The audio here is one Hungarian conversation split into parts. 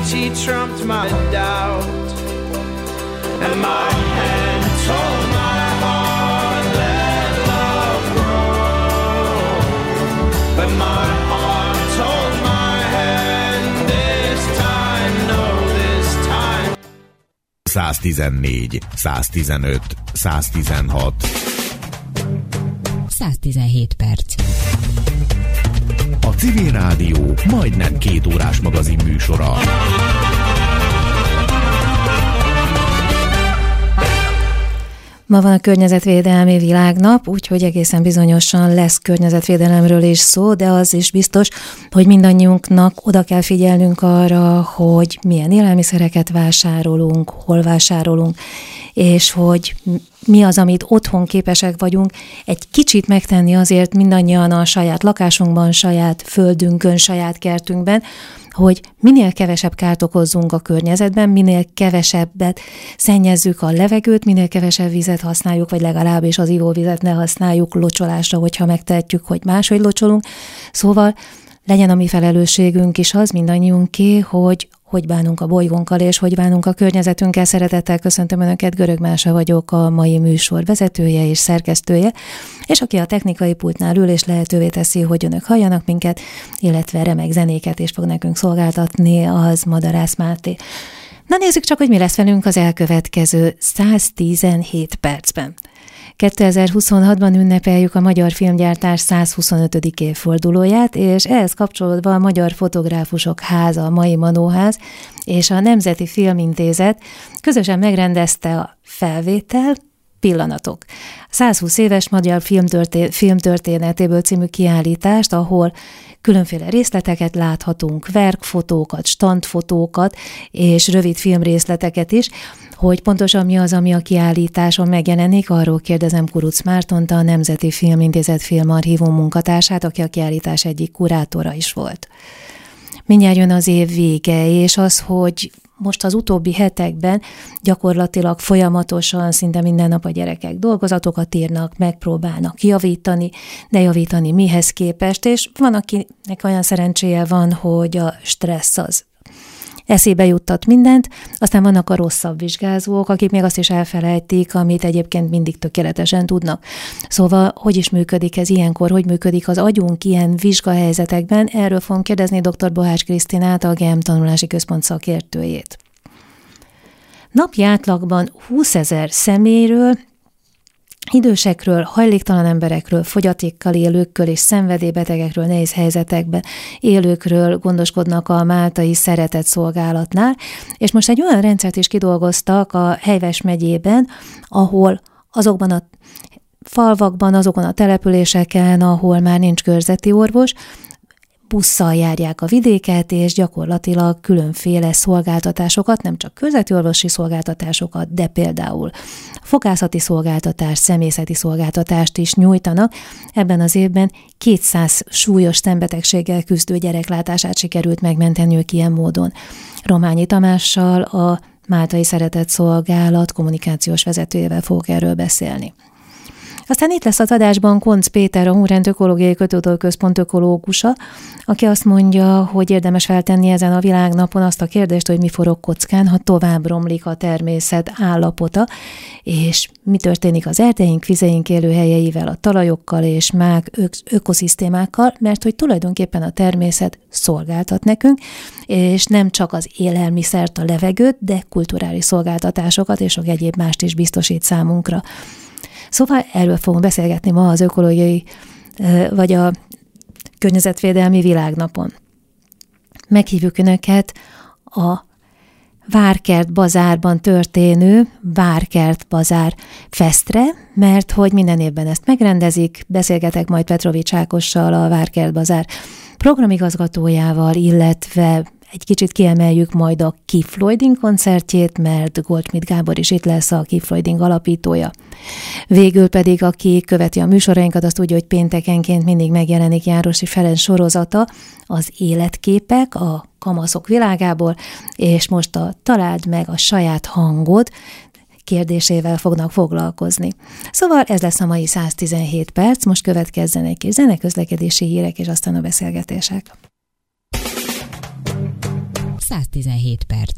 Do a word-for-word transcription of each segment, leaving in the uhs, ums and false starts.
she trumped my doubt. And my hand told my heart, let love grow. But my heart told my hand, this time, no, this time. száztizennégy, száztizenöt, száztizenhat. száztizenhét perc. A Civil Rádió majdnem két órás magazin műsora. Ma van a Környezetvédelmi Világnap, úgyhogy egészen bizonyosan lesz környezetvédelemről is szó, de az is biztos, hogy mindannyiunknak oda kell figyelnünk arra, hogy milyen élelmiszereket vásárolunk, hol vásárolunk, és hogy mi az, amit otthon képesek vagyunk egy kicsit megtenni azért mindannyian a saját lakásunkban, saját földünkön, saját kertünkben, hogy minél kevesebb kárt okozzunk a környezetben, minél kevesebbet szennyezzük a levegőt, minél kevesebb vizet használjuk, vagy legalábbis az ivóvizet ne használjuk locsolásra, hogyha megtehetjük, hogy máshogy locsolunk. Szóval legyen a mi felelősségünk is az, mindannyiunké, hogy hogy bánunk a bolygónkkal, és hogy bánunk a környezetünkkel. Szeretettel köszöntöm Önöket, Görög Mása vagyok, a mai műsor vezetője és szerkesztője, és aki a technikai pultnál ül, és lehetővé teszi, hogy Önök halljanak minket, illetve remek zenéket is fog nekünk szolgáltatni, az Madarász Máté. Na nézzük csak, hogy mi lesz velünk az elkövetkező száztizenhét percben. kétezer-huszonhatban ünnepeljük a magyar filmgyártás százhuszonötödik évfordulóját, és ehhez kapcsolódva a Magyar Fotográfusok Háza, a mai Manóház és a Nemzeti Filmintézet közösen megrendezte a Felvétel Pillanatok százhúsz éves magyar filmtörté- filmtörténetéből című kiállítást, ahol különféle részleteket láthatunk, verkfotókat, standfotókat és rövid filmrészleteket is. Hogy pontosan mi az, ami a kiállításon megjelenik, arról kérdezem Kuruc Mártont, a Nemzeti Filmintézet filmarchívum munkatársát, aki a kiállítás egyik kurátora is volt. Mindjárt jön az év vége, és az, hogy most az utóbbi hetekben gyakorlatilag folyamatosan, szinte minden nap a gyerekek dolgozatokat írnak, megpróbálnak javítani, de javítani mihez képest, és van, akinek olyan szerencséje van, hogy a stressz az eszébe juttat mindent, aztán vannak a rosszabb vizsgázók, akik még azt is elfelejtik, amit egyébként mindig tökéletesen tudnak. Szóval, hogy is működik ez ilyenkor, hogy működik az agyunk ilyen vizsgahelyzetekben, erről fogom kérdezni dr. Bohács Krisztinát, a gé e em Tanulási Központ szakértőjét. Napi átlagban húszezer személyről, idősekről, hajléktalan emberekről, fogyatékkal élőkről és szenvedélybetegekről, nehéz helyzetekben élőkről gondoskodnak a máltai Szeretet Szolgálatnál, és most egy olyan rendszert is kidolgoztak a Helyves megyében, ahol azokban a falvakban, azokon a településeken, ahol már nincs körzeti orvos, busszal járják a vidéket, és gyakorlatilag különféle szolgáltatásokat, nem csak körzeti orvosi szolgáltatásokat, de például fogászati szolgáltatást, személyzeti szolgáltatást is nyújtanak. Ebben az évben kétszáz súlyos szembetegséggel küzdő gyereklátását sikerült megmenteniük ilyen módon. Rományi Tamással, a Máltai Szeretet Szolgálat kommunikációs vezetőjével fogok erről beszélni. Aztán itt lesz az adásban Koncz Péter, a Hunrend Ökológiai Kötődőközpont ökológusa, aki azt mondja, hogy érdemes feltenni ezen a világnapon azt a kérdést, hogy mi forog kockán, ha tovább romlik a természet állapota, és mi történik az erdeink, vizeink élőhelyeivel, a talajokkal és más ökoszisztémákkal, mert hogy tulajdonképpen a természet szolgáltat nekünk, és nem csak az élelmiszert, a levegőt, de kulturális szolgáltatásokat és sok egyéb mást is biztosít számunkra. Szóval erről fogunk beszélgetni ma az ökológiai vagy a Környezetvédelmi Világnapon. Meghívjuk Önöket a Várkert Bazárban történő Várkert Bazár Festre, mert hogy minden évben ezt megrendezik. Beszélgetek majd Petrovics Ákossal, a Várkert Bazár programigazgatójával, illetve egy kicsit kiemeljük majd a Keep Floyding koncertjét, mert Goldschmidt Gábor is itt lesz, a Keep Floyding alapítója. Végül pedig, aki követi a műsorainkat, azt tudja, hogy péntekenként mindig megjelenik Járosi Ferenc sorozata, az Életképek a kamaszok világából, és most a Találd meg a saját hangod kérdésével fognak foglalkozni. Szóval ez lesz a mai száztizenhét perc, most következzen egy kis zeneközlekedési hírek, és aztán a beszélgetések. száz tizenhét perc.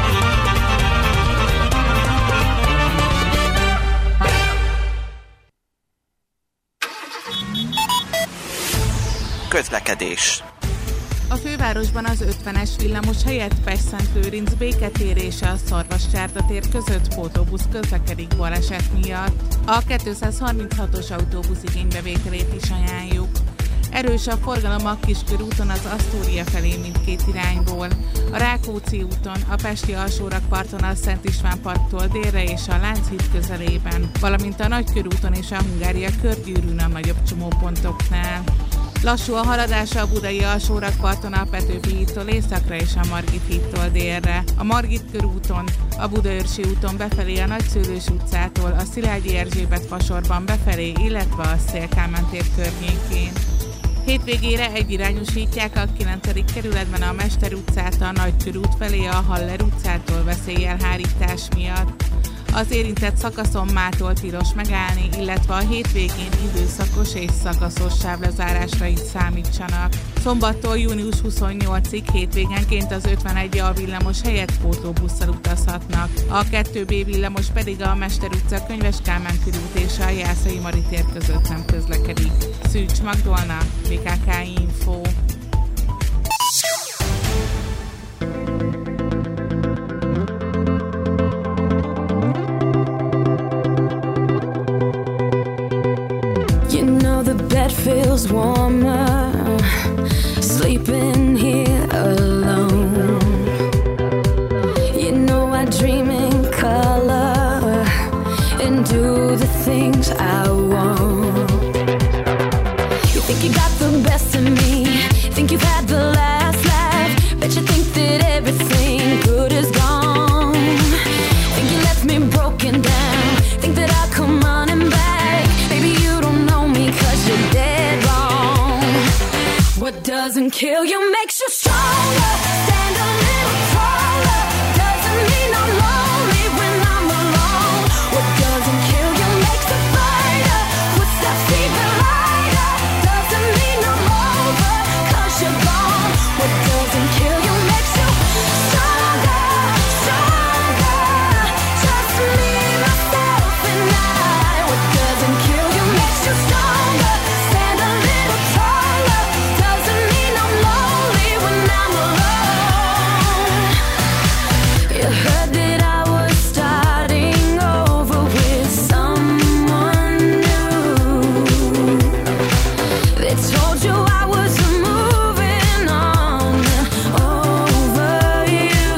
Közlekedés. A fővárosban az ötvenes villamos helyett Pest-Szent-Lőrinc béketérése a Szarvascsárda tér között pótlóbusz közlekedik baleset miatt. A kétszázharminchatos autóbusz igénybevételét is ajánljuk. Erős a forgalom a Kiskörúton az Asztória felé mindkét irányból. A Rákóczi úton, a Pesti alsórakparton a Szent István parttól délre és a Lánchíd közelében, valamint a Nagykörúton és a Hungária körgyűrűn a nagyobb csomópontoknál. Lassú a haladás a Budai alsórakparton a Petőfi hídtól északra és a Margit hídtól délre. A Margit körúton, a Budaörsi úton befelé a Nagyszőlős utcától, a Szilágyi Erzsébet fasorban befelé, illetve a Széll-Kálmán tér környékén. Hétvégére egyirányosítják a kilencedik kerületben a Mester utcát a Nagykörút felé a Haller utcától veszélyelhárítás miatt. Az érintett szakaszon mától tilos megállni, illetve a hétvégén időszakos és szakaszos sávlezárásra is számítsanak. Szombattól június huszonnyolcadikáig hétvégenként az ötvenegy A villamos helyett pótlóbusszal utazhatnak. A kettő B villamos pedig a Mester utca, Könyves Kálmán körút és a Jászai Mari tér között nem közlekedik. Szűcs Magdolna, bé ká ká Info. Bed feels warmer, sleeping here alone. You know I dream in color and do the things I want. You think you got the best of me, think you've had the last laugh, bet you think that everything good is gone. Think you left me broken down, think that I'll come running back. Baby, you don't know me 'cause you're dead wrong. What doesn't kill you makes you stronger. Stand a little taller. Doesn't mean I'm lonely when I'm alone. What doesn't kill you makes a fighter. Footsteps even lighter. Doesn't mean I'm over 'cause you're gone. What doesn't kill you makes you stronger, stronger. Just me, myself and I. What doesn't kill you makes you stronger. Stand a little taller. Doesn't mean I'm lonely when I'm alone. You heard that I was starting over with someone new. They told you I was moving on over you.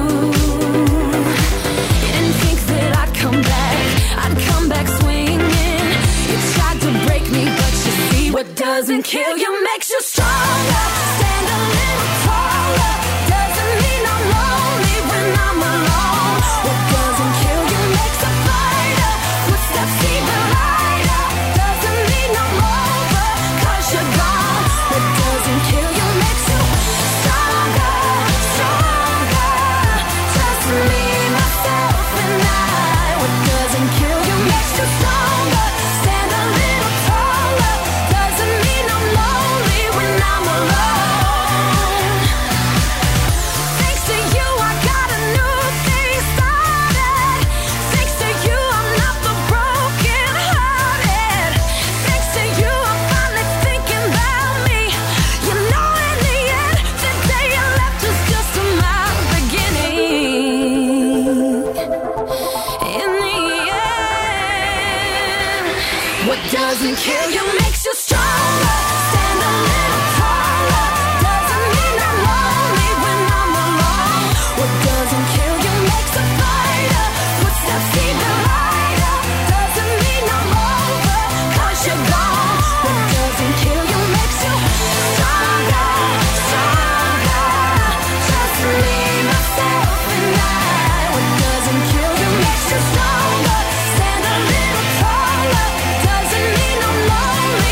You didn't think that I'd come back, I'd come back swinging. You tried to break me, but you see what doesn't kill you makes you stronger. Stand a little taller. Doesn't mean I'm lonely when I'm alone. What doesn't kill you makes a fighter. Footsteps even lighter. Doesn't mean I'm over 'cause you're gone. What doesn't kill you makes you stronger, stronger. Just me, myself and I. What doesn't kill you makes you stronger. Stand a little taller. Doesn't mean I'm lonely when I'm alone. Thanks to you, I got a new thing started. Thanks to you, I'm not the broken hearted. Thanks to you, I'm finally thinking about me. You know, in the end, the day you left was just my beginning. In the end, what doesn't kill you makes you stronger. Stand a little taller. Doesn't mean I'm lonely when I'm alone. What doesn't kill you makes a fighter. Footsteps even lighter. Doesn't mean I'm over 'cause you're gone. What doesn't kill you makes you stronger, stronger. Just me, myself and I. What doesn't kill you makes you stronger. Stand a little taller. Doesn't mean I'm lonely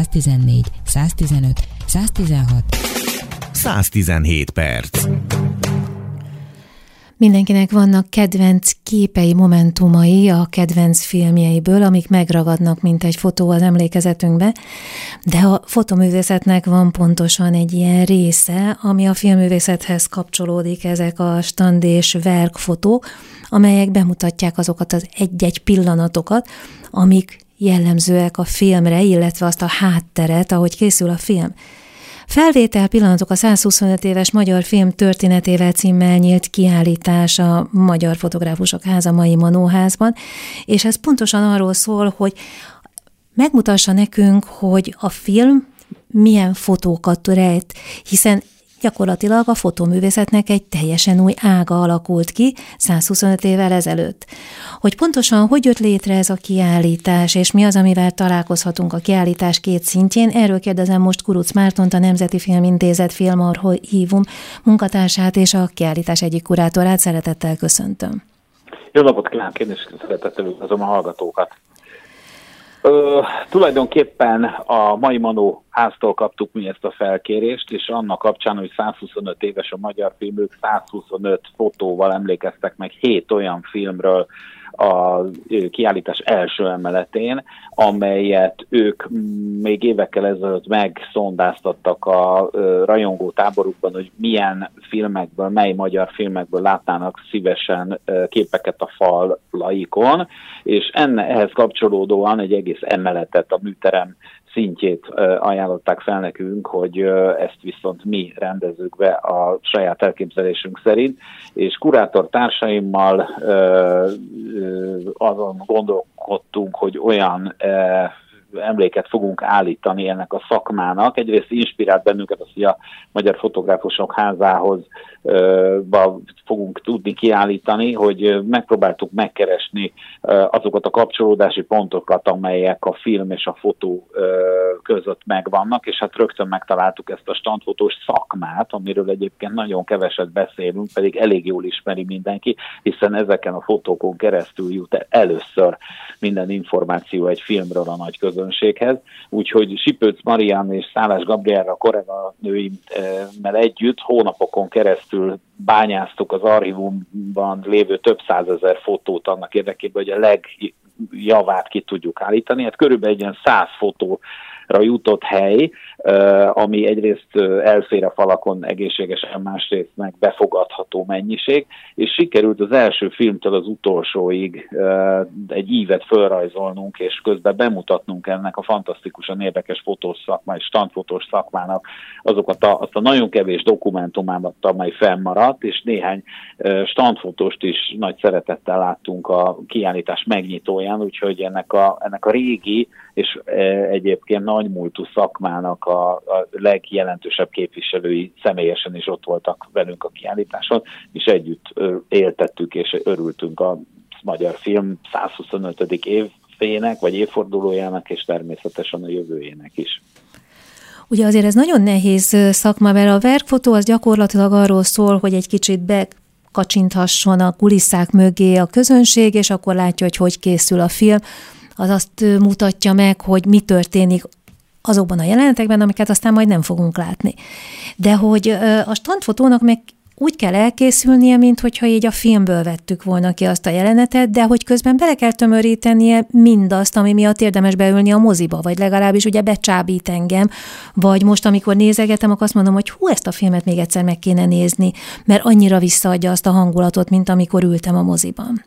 száztizennégy, száztizenöt, száztizenhat, száztizenhét perc. Mindenkinek vannak kedvenc képei, momentumai a kedvenc filmjeiből, amik megragadnak, mint egy fotó az emlékezetünkbe, de a fotoművészetnek van pontosan egy ilyen része, ami a filmművészethez kapcsolódik, ezek a stand és verkfotók, amelyek bemutatják azokat az egy-egy pillanatokat, amik jellemzőek a filmre, illetve azt a hátteret, ahogy készül a film. Felvétel pillanatok a százhuszonöt éves magyar film történetével címmel nyílt kiállítás a Magyar Fotográfusok Háza mai Manóházban, és ez pontosan arról szól, hogy megmutassa nekünk, hogy a film milyen fotókat rejt, hiszen gyakorlatilag a fotóművészetnek egy teljesen új ága alakult ki százhuszonöt évvel ezelőtt. Hogy pontosan hogy jött létre ez a kiállítás, és mi az, amivel találkozhatunk a kiállítás két szintjén, erről kérdezem most Kuruc Mártont, a Nemzeti Filmintézet Filmarchívum munkatársát és a kiállítás egyik kurátorát. Szeretettel köszöntöm. Jó napot kívánok, én is szeretettel üdvözlöm a hallgatókat. Ö, tulajdonképpen a mai Manó háztól kaptuk mi ezt a felkérést, és annak kapcsán, hogy százhuszonöt éves a magyar film, ők százhuszonöt fotóval emlékeztek meg hét olyan filmről a kiállítás első emeletén, amelyet ők még évekkel ezelőtt megszondáztattak a rajongó táborukban, hogy milyen filmekből, mely magyar filmekből látnának szívesen képeket a falaikon, és enne, ehhez kapcsolódóan egy egész emeletet, a műterem szintjét ajánlották fel nekünk, hogy ezt viszont mi rendezzük be a saját elképzelésünk szerint, és kurátor társaimmal azon gondolkodtunk, hogy olyan emléket fogunk állítani ennek a szakmának. Egyrészt inspirált bennünket az, hogy a Magyar Fotográfusok Házához ba fogunk tudni kiállítani, hogy megpróbáltuk megkeresni azokat a kapcsolódási pontokat, amelyek a film és a fotó között megvannak, és hát rögtön megtaláltuk ezt a standfotós szakmát, amiről egyébként nagyon keveset beszélünk, pedig elég jól ismeri mindenki, hiszen ezeken a fotókon keresztül jut először minden információ egy filmről a nagy közönséghez. Úgyhogy Sipőc Marián és Szálás Gabriella kolléganőimmel együtt hónapokon keresztül bányáztuk az archívumban lévő több százezer fotót annak érdekében, hogy a legjavát ki tudjuk állítani. Hát körülbelül egy ilyen száz fotóra jutott hely, ami egyrészt elfér a falakon egészségesen, másrészt meg befogadható mennyiség, és sikerült az első filmtől az utolsóig egy ívet fölrajzolnunk, és közben bemutatnunk ennek a fantasztikusan érdekes fotós szakmai, standfotós szakmának azokat a, azt a nagyon kevés dokumentumát, amely fennmaradt, és néhány standfotóst is nagy szeretettel láttunk a kiállítás megnyitóján, úgyhogy ennek a, ennek a régi és egyébként nagymúltú szakmának a, a legjelentősebb képviselői személyesen is ott voltak velünk a kiállításon, és együtt éltettük és örültünk a magyar film százhuszonötödik évének, vagy évfordulójának, és természetesen a jövőjének is. Ugye azért ez nagyon nehéz szakma, mert a verkfotó az gyakorlatilag arról szól, hogy egy kicsit be kacsinthasson a kulisszák mögé a közönség, és akkor látja, hogy hogy készül a film. Az azt mutatja meg, hogy mi történik azokban a jelenetekben, amiket aztán majd nem fogunk látni. De hogy a standfotónak meg úgy kell elkészülnie, mint hogyha így a filmből vettük volna ki azt a jelenetet, de hogy közben bele kell tömörítenie mindazt, ami miatt érdemes beülni a moziba, vagy legalábbis ugye becsábít engem, vagy most, amikor nézegetem, akkor azt mondom, hogy hú, ezt a filmet még egyszer meg kéne nézni, mert annyira visszaadja azt a hangulatot, mint amikor ültem a moziban.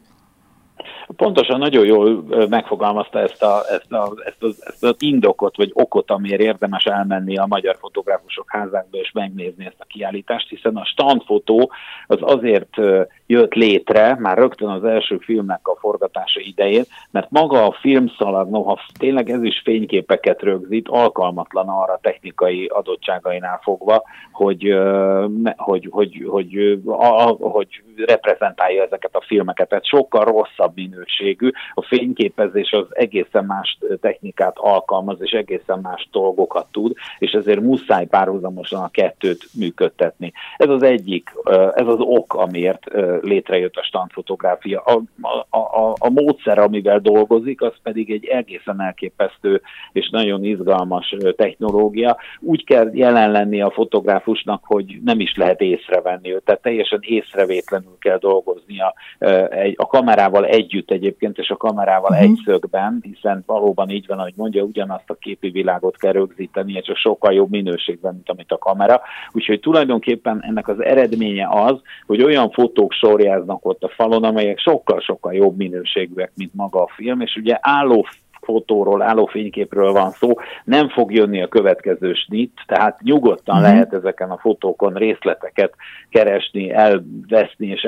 Pontosan nagyon jól megfogalmazta ezt, a, ezt, a, ezt, az, ezt az indokot, vagy okot, amiért érdemes elmenni a Magyar Fotográfusok Házába és megnézni ezt a kiállítást, hiszen a standfotó az azért jött létre, már rögtön az első filmnek a forgatása idején, mert maga a filmszalag, noha tényleg ez is fényképeket rögzít, alkalmatlan arra technikai adottságainál fogva, hogy, hogy, hogy, hogy, hogy, hogy reprezentálja ezeket a filmeket. Tehát sokkal rosszabb minőségű. A fényképezés az egészen más technikát alkalmaz, és egészen más dolgokat tud, és ezért muszáj párhuzamosan a kettőt működtetni. Ez az egyik, ez az ok, amiért létrejött a standfotográfia. A, a, a, a módszer, amivel dolgozik, az pedig egy egészen elképesztő és nagyon izgalmas technológia. Úgy kell jelen lenni a fotográfusnak, hogy nem is lehet észrevenni őt, tehát teljesen észrevétlenül kell dolgoznia a kamerával együtt egyébként, és a kamerával uh-huh. egy szögben, hiszen valóban így van, ahogy mondja, ugyanazt a képi világot kell rögzíteni, és sokkal jobb minőségben, mint amit a kamera. Úgyhogy tulajdonképpen ennek az eredménye az, hogy olyan fotók sorjáznak ott a falon, amelyek sokkal-sokkal jobb minőségűek, mint maga a film, és ugye álló fotóról, álló fényképről van szó, nem fog jönni a következő snit, tehát nyugodtan uh-huh. lehet ezeken a fotókon részleteket keresni, elveszni és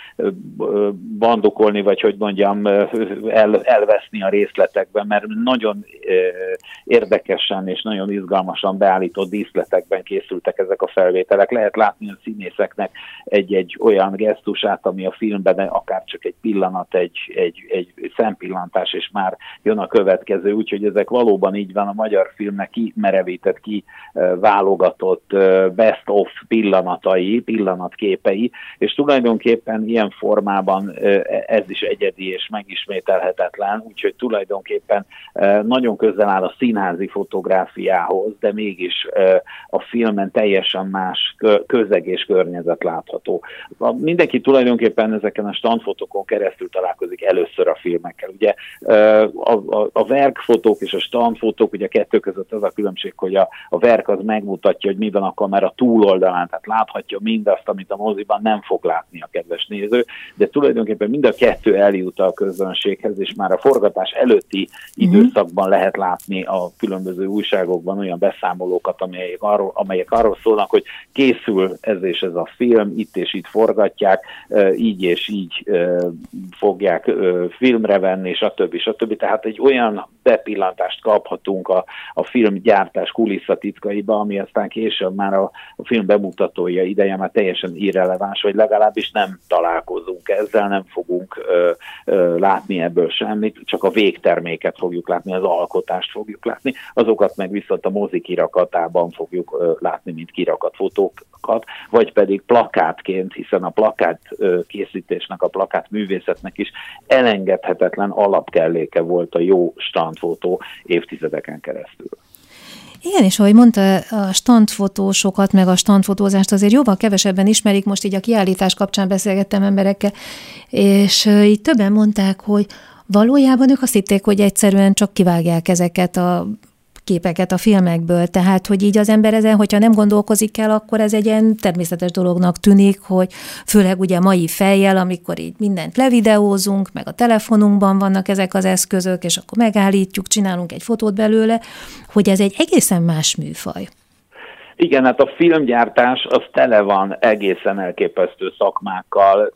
elbandukolni, vagy hogy mondjam, el, elveszni a részletekben, mert nagyon érdekesen és nagyon izgalmasan beállított díszletekben készültek ezek a felvételek. Lehet látni a színészeknek egy-egy olyan gesztusát, ami a filmben akár csak egy pillanat, egy, egy, egy szempillantás, és már jön a következő. Úgyhogy ezek valóban így van, a magyar filmnek kimerevített, ki válogatott best of pillanatai, pillanatképei, és tulajdonképpen ilyen formában ez is egyedi és megismételhetetlen, úgyhogy tulajdonképpen nagyon közel áll a színházi fotográfiához, de mégis a filmen teljesen más közeg és környezet látható. Mindenki tulajdonképpen ezeken a standfotokon keresztül találkozik először a filmekkel. Ugye a, a, a verkfotók és a standfotók, ugye a kettő között az a különbség, hogy a, a verk az megmutatja, hogy mi van a kamera túloldalán, tehát láthatja mindazt, amit a moziban nem fog látni a kedves néző, de tulajdonképpen mind a kettő eljut a közönséghez, és már a forgatás előtti mm-hmm. időszakban lehet látni a különböző újságokban olyan beszámolókat, amelyek arról, amelyek arról szólnak, hogy készül ez és ez a film, itt és itt forgatják, így és így fogják filmre venni, stb. stb. Tehát egy olyan bepillantást kaphatunk a, a filmgyártás kulisszatitkaiba, ami aztán később már a, a film bemutatója ideje már teljesen irreleváns, vagy legalábbis nem találkozunk ezzel, nem fogunk ö, ö, látni ebből semmit, csak a végterméket fogjuk látni, az alkotást fogjuk látni, azokat meg viszont a mozi kirakatában fogjuk ö, látni, mint kirakatfotókat, vagy pedig plakátként, hiszen a plakát ö, készítésnek, a plakát művészetnek is elengedhetetlen alapkelléke volt a jó standfotó évtizedeken keresztül. Igen, és ahogy mondta, a standfotósokat, meg a standfotózást azért jóval kevesebben ismerik, most így a kiállítás kapcsán beszélgettem emberekkel, és így többen mondták, hogy valójában ők azt hitték, hogy egyszerűen csak kivágják ezeket a képeket a filmekből, tehát, hogy így az ember ezen, hogyha nem gondolkozik el, akkor ez egy ilyen természetes dolognak tűnik, hogy főleg ugye mai fejjel, amikor így mindent levideózunk, meg a telefonunkban vannak ezek az eszközök, és akkor megállítjuk, csinálunk egy fotót belőle, hogy ez egy egészen más műfaj. Igen, hát a filmgyártás az tele van egészen elképesztő szakmákkal,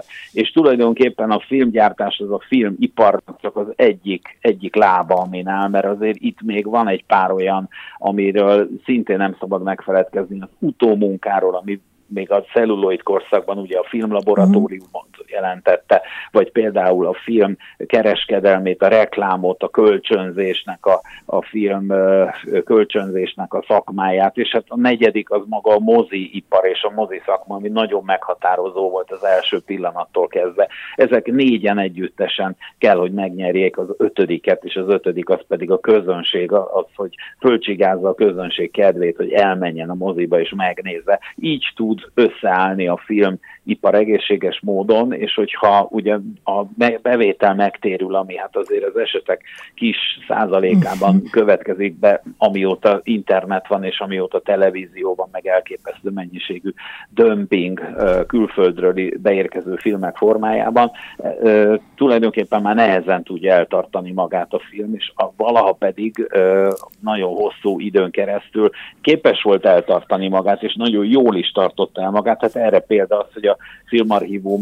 és tulajdonképpen a filmgyártás az a filmiparnak csak az egyik, egyik lába, amin áll, mert azért itt még van egy pár olyan, amiről szintén nem szabad megfeledkezni, az utómunkáról, ami még a celluloid korszakban ugye a filmlaboratóriumot jelentette, vagy például a film kereskedelmét, a reklámot, a kölcsönzésnek, a, a film kölcsönzésnek a szakmáját, és hát a negyedik az maga a moziipar és a mozi szakma, ami nagyon meghatározó volt az első pillanattól kezdve. Ezek négyen együttesen kell, hogy megnyerjék az ötödiket, és az ötödik az pedig a közönség, az, hogy fölcsigázza a közönség kedvét, hogy elmenjen a moziba és megnézze. Így tud összeállni a filmipar egészséges módon, és hogyha ugye a bevétel megtérül, ami hát azért az esetek kis százalékában következik be, amióta internet van, és amióta televízió van, meg elképesztő mennyiségű dömping külföldről beérkező filmek formájában, tulajdonképpen már nehezen tudja eltartani magát a film, és a, valaha pedig nagyon hosszú időn keresztül képes volt eltartani magát, és nagyon jól is tartott el magát. Hát erre példa az, hogy a Filmarchívum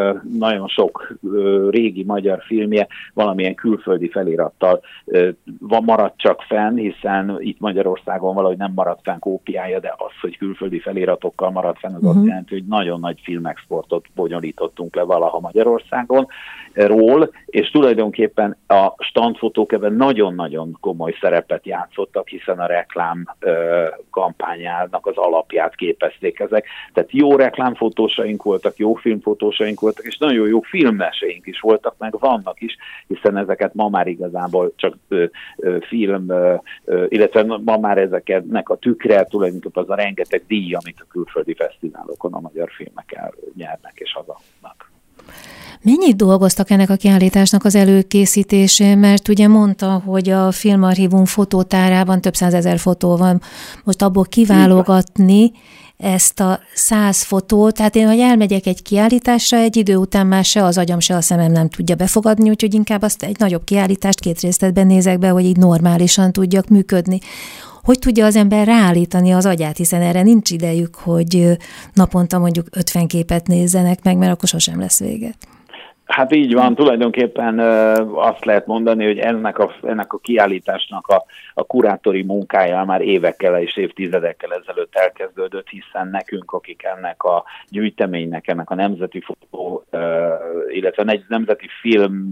nagyon sok régi magyar filmje valamilyen külföldi felirattal van, maradt csak fenn, hiszen itt Magyarországon valahogy nem maradt fenn kópiája, de az, hogy külföldi feliratokkal maradt fenn, az uh-huh. azt jelenti, hogy nagyon nagy filmexportot bonyolítottunk le valaha Magyarországon ról, és tulajdonképpen a standfotók ebben nagyon-nagyon komoly szerepet játszottak, hiszen a reklám ö, kampányának az alapját képezték ezek. Tehát jó reklámfotósaink voltak, jó filmfotósaink voltak, és nagyon jó filmmeséink is voltak, meg vannak is, hiszen ezeket ma már igazából csak ö, ö, film, ö, ö, illetve ma már ezeknek a tükre tulajdonképpen az a rengeteg díj, amit a külföldi fesztiválokon a magyar filmek elnyernek és hazahoznak. Mennyit dolgoztak ennek a kiállításnak az előkészítésén, mert ugye mondta, hogy a Filmarchívum fotótárában több százezer fotó van. Most abból kiválogatni ezt a száz fotót, tehát én, hogy elmegyek egy kiállításra, egy idő után már se az agyam, se a szemem nem tudja befogadni, úgyhogy inkább azt egy nagyobb kiállítást két részletben nézek be, hogy így normálisan tudjak működni. Hogy tudja az ember ráállítani az agyát, hiszen erre nincs idejük, hogy naponta mondjuk ötven képet nézzenek meg, mert akkor sosem lesz vége. Hát így van, tulajdonképpen azt lehet mondani, hogy ennek a, ennek a kiállításnak a, a kurátori munkája már évekkel és évtizedekkel ezelőtt elkezdődött, hiszen nekünk, akik ennek a gyűjteménynek, ennek a nemzeti fotó, illetve nemzeti film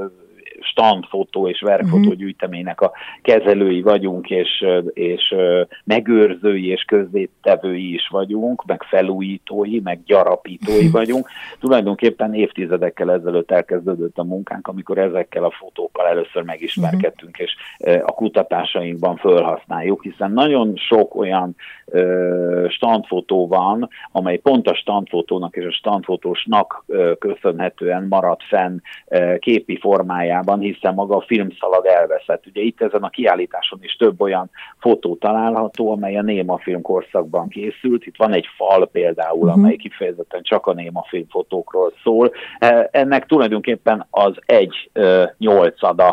standfotó és verkfotó gyűjteménynek a kezelői vagyunk, és, és megőrzői és közzétevői is vagyunk, meg felújítói, meg gyarapítói vagyunk. Tulajdonképpen évtizedekkel ezelőtt elkezdődött a munkánk, amikor ezekkel a fotókkal először megismerkedtünk, és a kutatásainkban felhasználjuk, hiszen nagyon sok olyan standfotó van, amely pont a standfotónak és a standfotósnak köszönhetően maradt fenn képi formájában, hiszen maga a filmszalag elveszett. Ugye itt ezen a kiállításon is több olyan fotó található, amely a némafilm korszakban készült. Itt van egy fal például, uh-huh. amely kifejezetten csak a némafilmfotókról szól. Ennek tulajdonképpen az egy nyolcada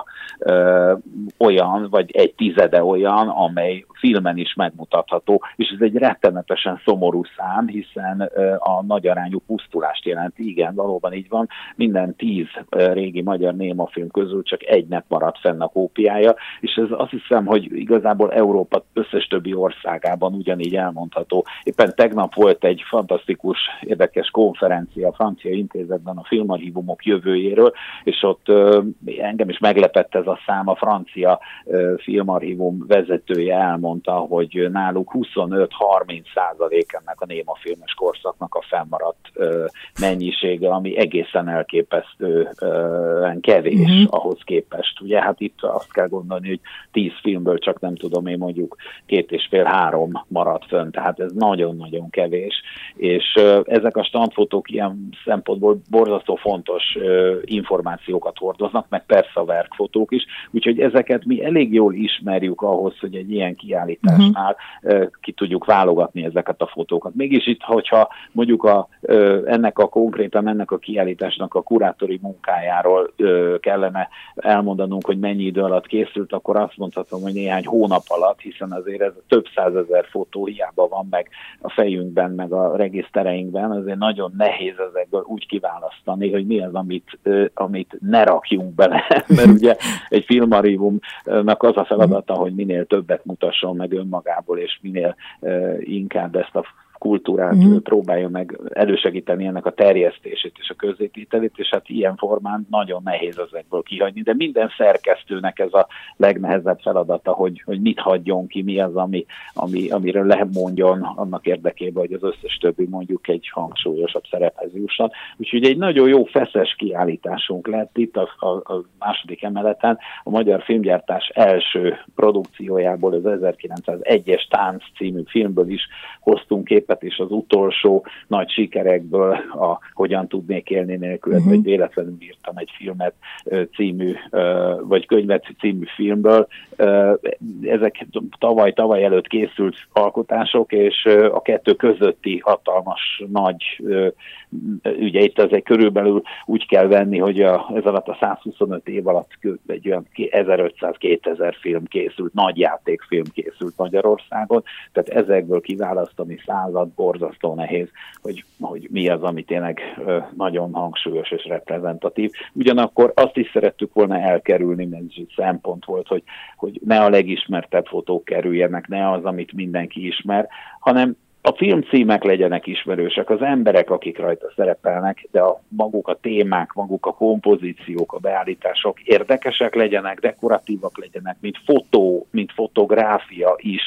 olyan, vagy egy tizede olyan, amely filmen is megmutatható, és ez egy rettenetesen szomorú szám, hiszen a nagyarányú pusztulást jelenti. Igen, valóban így van. Minden tíz régi magyar némafilm közül csak egynek maradt fenn a kópiája, és ez azt hiszem, hogy igazából Európa összes többi országában ugyanígy elmondható. Éppen tegnap volt egy fantasztikus, érdekes konferencia a Francia Intézetben a Filmarchívumok jövőjéről, és ott uh, engem is meglepett ez a szám, a francia uh, Filmarchívum vezetője elmondta, hogy náluk huszonöt-harminc százalék ennek a némafilmes korszaknak a fennmaradt uh, mennyisége, ami egészen elképesztő uh, kevés mm-hmm. ahhoz képest. Ugye hát itt azt kell gondolni, hogy tíz filmből csak nem tudom én mondjuk két és fél három maradt fönn, tehát ez nagyon-nagyon kevés, és uh, ezek a standfotók ilyen szempontból borzasztó fontos uh, információkat hordoznak, meg persze a verkfotók is, úgyhogy ezeket mi elég jól ismerjük ahhoz, hogy egy ilyen kiállításnál uh, ki tudjuk válogatni ezeket a fotókat. Mégis itt, hogyha mondjuk a, uh, ennek a konkrétan ennek a kiállításnak a kurátori munkájáról uh, kellene elmondanunk, hogy mennyi idő alatt készült, akkor azt mondhatom, hogy néhány hónap alatt, hiszen azért ez több százezer fotó hiába van meg a fejünkben, meg a regisztereinkben, azért nagyon nehéz ezekből úgy kiválasztani, hogy mi az, amit, amit ne rakjunk bele, mert ugye egy filmarchívumnak az a feladata, hogy minél többet mutasson meg önmagából, és minél inkább ezt a kultúrát mm. próbálja meg elősegíteni ennek a terjesztését és a közzétételét, és hát ilyen formán nagyon nehéz ezekből kihagyni, de minden szerkesztőnek ez a legnehezebb feladata, hogy, hogy mit hagyjon ki, mi az, ami, ami, amiről lemondjon annak érdekében, hogy az összes többi mondjuk egy hangsúlyosabb szerephez jusson. Úgyhogy egy nagyon jó feszes kiállításunk lett itt a, a, a második emeleten, a magyar filmgyártás első produkciójából, az ezerkilencszázegyes Tánc című filmből is hoztunk képet, és az utolsó nagy sikerekből a Hogyan tudnék élni nélküled, uh-huh. vagy Véletlenül írtam egy filmet című, vagy könyvet című filmből. Ezek tavaly, tavaly előtt készült alkotások, és a kettő közötti hatalmas nagy, ugye itt azért körülbelül úgy kell venni, hogy a, ez alatt a százhuszonöt év alatt egy olyan ezerötszáz-kétezer film készült, nagy játékfilm készült Magyarországon, tehát ezekből kiválasztani százat alatt borzasztó nehéz, hogy, hogy mi az, ami tényleg nagyon hangsúlyos és reprezentatív. Ugyanakkor azt is szerettük volna elkerülni, mert ez is szempont volt, hogy, hogy ne a legismertebb fotók kerüljenek, ne az, amit mindenki ismer, hanem a filmcímek legyenek ismerősek, az emberek, akik rajta szerepelnek, de a maguk a témák, maguk a kompozíciók, a beállítások érdekesek legyenek, dekoratívak legyenek, mint fotó, mint fotográfia is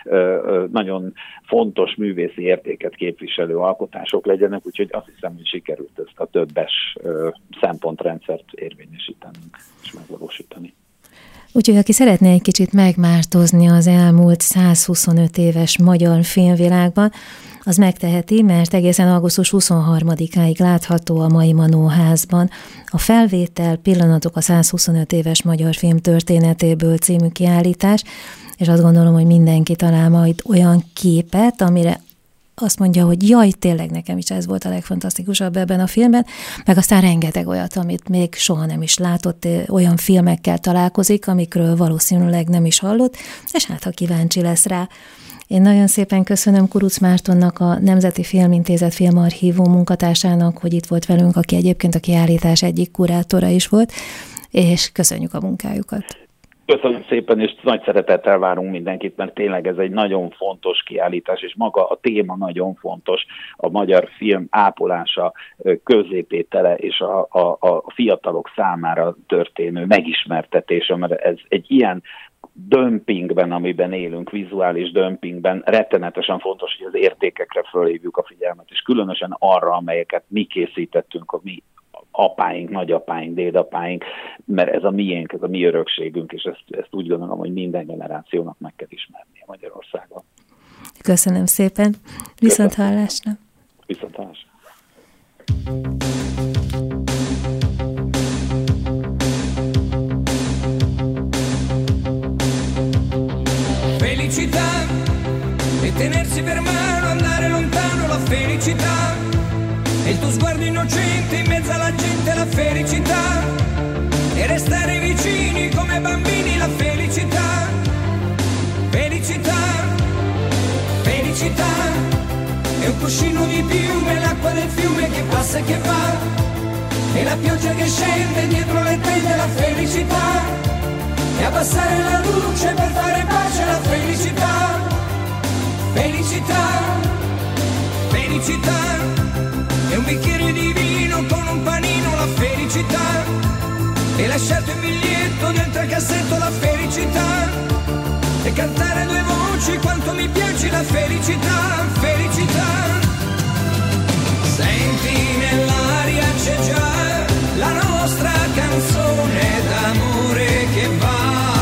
nagyon fontos művészi értéket képviselő alkotások legyenek, úgyhogy azt hiszem, hogy sikerült ezt a többes szempontrendszert érvényesítenünk és megvalósítani. Úgyhogy aki szeretné egy kicsit megmártozni az elmúlt százhuszonöt éves magyar filmvilágban, az megteheti, mert egészen augusztus huszonharmadikáig látható a mai Manóházban a Felvétel pillanatok a százhuszonöt éves magyar film történetéből című kiállítás, és azt gondolom, hogy mindenki talál majd olyan képet, amire azt mondja, hogy jaj, tényleg nekem is ez volt a legfantasztikusabb ebben a filmben, meg aztán rengeteg olyat, amit még soha nem is látott, olyan filmekkel találkozik, amikről valószínűleg nem is hallott, és hát ha kíváncsi lesz rá. Én nagyon szépen köszönöm Kuruc Mártonnak, a Nemzeti Filmintézet filmarchívum munkatársának, hogy itt volt velünk, aki egyébként a kiállítás egyik kurátora is volt, és köszönjük a munkájukat. Köszönöm szépen, és nagy szeretettel várunk mindenkit, mert tényleg ez egy nagyon fontos kiállítás, és maga a téma nagyon fontos, a magyar film ápolása, közzététele és a, a, a fiatalok számára történő megismertetése, mert ez egy ilyen dömpingben, amiben élünk, vizuális dömpingben rettenetesen fontos, hogy az értékekre fölhívjuk a figyelmet, és különösen arra, amelyeket mi készítettünk, a mi apáink, nagyapáink, dédapáink, mert ez a miénk, ez a mi örökségünk, és ezt, ezt úgy gondolom, hogy minden generációnak meg kell ismernie Magyarországon. Köszönöm szépen. Viszont hallásra. Viszont hallásra. Felicità e tenersi per mano, andare lontano, la felicità e il tuo sguardo innocente in mezzo alla gente, la felicità e restare vicini come bambini, la felicità, felicità, felicità è un cuscino di piume, l'acqua del fiume che passa e che va e la pioggia che scende dietro le tende, la felicità e abbassare la luce per fare pace, la felicità, felicità, felicità è un bicchiere di vino con un panino, la felicità e lasciato il biglietto dentro il cassetto, la felicità e cantare due voci quanto mi piace, la felicità, felicità. Senti nell'aria c'è già la nostra canzone d'amore che va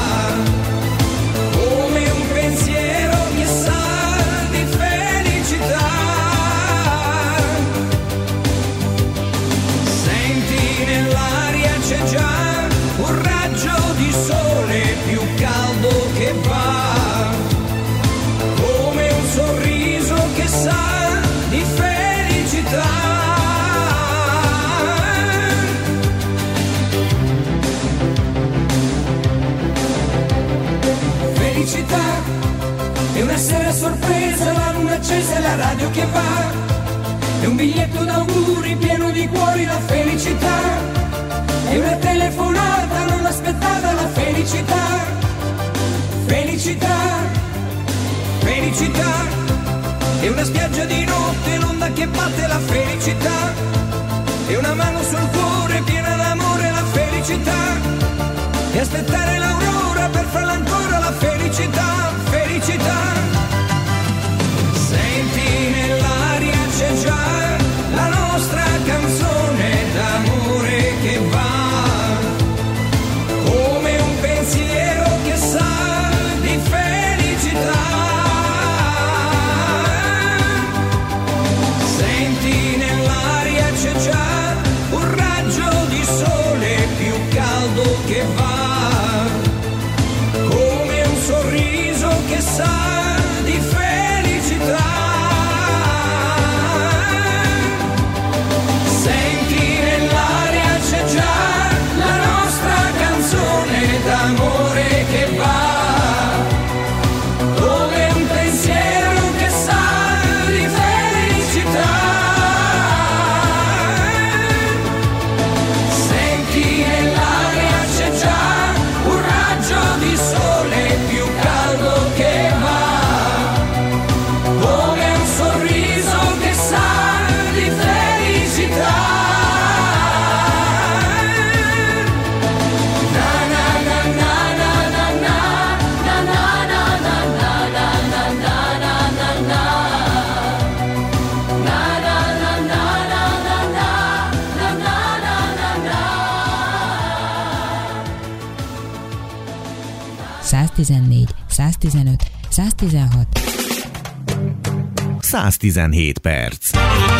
come un pensiero che sa di felicità. Senti nell'aria c'è già un raggio di sole più caldo che va come un sorriso che sa di felicità. Felicità è una sera sorpresa, la luna accesa e la radio che va, è un biglietto d'auguri pieno di cuori, la felicità è una telefonata non aspettata, la felicità, felicità, felicità è una spiaggia di notte, l'onda che batte, la felicità è una mano sul cuore piena d'amore, la felicità e aspettare l'aurora per farla ancora, la felicità, felicità. Senti nell'aria c'è già la nostra canzone d'amore che va come un pensiero che sa di felicità. Senti nell'aria c'è già un raggio di sole più caldo che va come un sorriso che sa di felicità. Senti nell'aria c'è già la nostra canzone d'amore che va come un pensiero che sa di felicità. száztizennégy, száztizenöt, száztizenhat. száztizenhét perc.